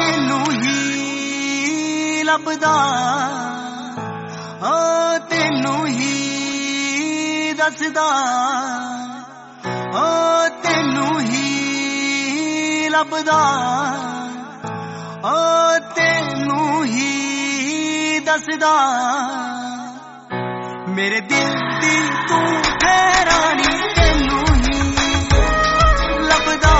ਤੈਨੂੰ ਹੀ ਲੱਭਦਾ, ਤੈਨੂੰ ਹੀ ਦੱਸਦਾ, ਤੈਨੂੰ ਹੀ ਲੱਭਦਾ, ਤੈਨੂੰ ਹੀ ਦੱਸਦਾ। ਮੇਰੇ ਦਿਲ ਦੀ ਤੂੰ ਹੈਰਾਨੀ, ਤੈਨੂੰ ਹੀ ਲੱਭਦਾ।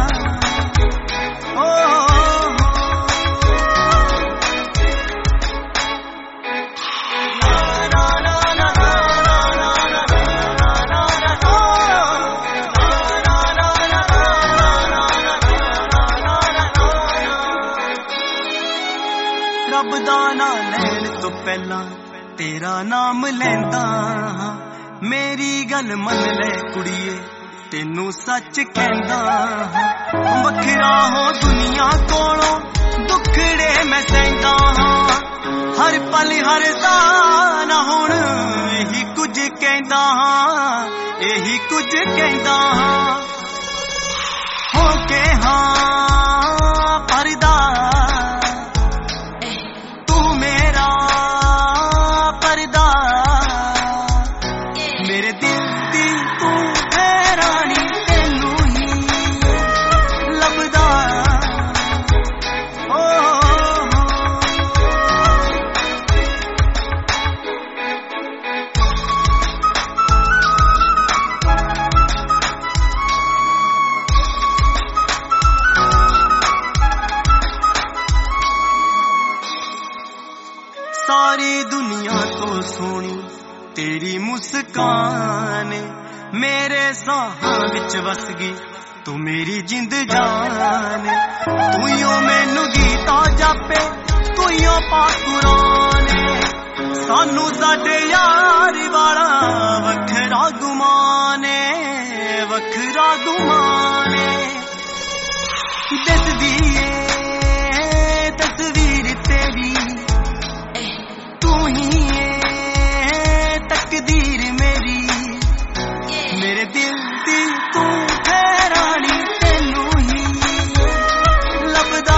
ਰੱਬ ਦਾ ਨਾਂ ਲੈਣ ਤੋਂ ਪਹਿਲਾਂ ਤੇਰਾ ਨਾਮ ਲੈਂਦਾ ਹਾਂ। ਮੇਰੀ ਗੱਲ ਮੰਨ ਲੈ ਕੁੜੀਏ, ਤੈਨੂੰ ਸੱਚ ਕਹਿੰਦਾ ਹਾਂ। ਵੱਖਰਾ ਹੋ ਦੁਨੀਆ ਕੋਲੋਂ, ਦੁੱਖੜੇ ਮੈਂ ਸਹਿੰਦਾ ਹਾਂ। ਹਰ ਪਲ ਹਰ ਸਾਹ ਨਾ ਹੁਣ ਇਹੀ ਕੁਝ ਕਹਿੰਦਾ ਹਾਂ, ਇਹੀ ਕੁਝ ਕਹਿੰਦਾ ਹਾਂ। ਹੋ ਕੇ ਹਾਂ ਪਰਦਾ, ਤੂੰ ਮੇਰਾ ਪਰਦਾ। ਮੇਰੇ ਦਿਲ ਦੀ ਤੂੰ ਹੈਰਾਨੀ, ਤੈਨੂੰ ਹੀ ਲੱਭਦਾ। ਸਾਰੀ ਦੁਨੀਆ ਤੋਂ ਸੋਹਣੀ ਤੇਰੀ ਮੁਸਕਾਨ, ਮੇਰੇ ਸਾਹਾਂ ਵਿੱਚ ਵਸ ਗਈ ਤੂੰ ਮੇਰੀ ਜਿੰਦ ਜਾਨ। ਤੂੰ ਹੀ ਮੈਨੂੰ ਗੀਤਾ ਜਾਪੇ, ਤੂੰ ਹੀ ਪਾਕ ਕੁਰਾਨ। ਸਾਨੂੰ ਸਾਡੇ ਯਾਰ ਵਾਲਾ ਵੱਖਰਾ ਗੁਮਾਨ, ਵੱਖਰਾ ਗੁਮਾਨ। ਦਿਸਦੀ ਏ ਤਸਵੀਰ ਤੇਰੀ, ਤੂੰ ਹੀ ਏ ਤਕਦੀਰ ਮੇਰੀ। ਮੇਰੇ ਦਿਲ ਦੀ ਤੂੰ ਹੈਰਾਨੀ, ਤੈਨੂੰ ਹੀ ਲੱਭਦਾ।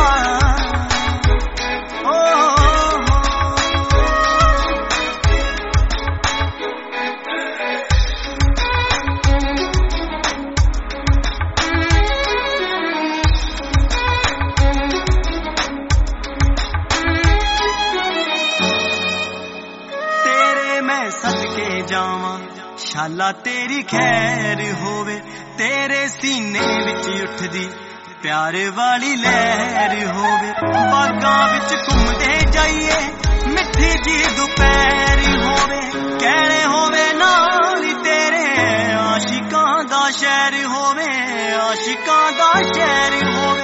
ਮੈਂ ਸਦਕੇ ਜਾਵਾਂ, ਸ਼ਾਲਾ ਤੇਰੀ ਖੈਰ ਹੋਵੇ। ਤੇਰੇ ਸੀਨੇ ਵਿੱਚ ਉੱਠਦੀ ਪਿਆਰ ਵਾਲੀ ਲਹਿਰ ਹੋਵੇ। ਬਾਗਾਂ ਵਿੱਚ ਘੁੰਮਦੇ ਜਾਈਏ, ਮਿੱਠੀ ਜੀ ਦੁਪਹਿਰ ਹੋਵੇ। ਕਹਿਣੇ ਹੋਵੇ ਨਾਲ ਤੇਰੇ ਆਸ਼ਿਕਾਂ ਦਾ ਸ਼ਹਿਰ ਹੋਵੇ, ਆਸ਼ਿਕਾਂ ਦਾ ਸ਼ਹਿਰ ਹੋਵੇ।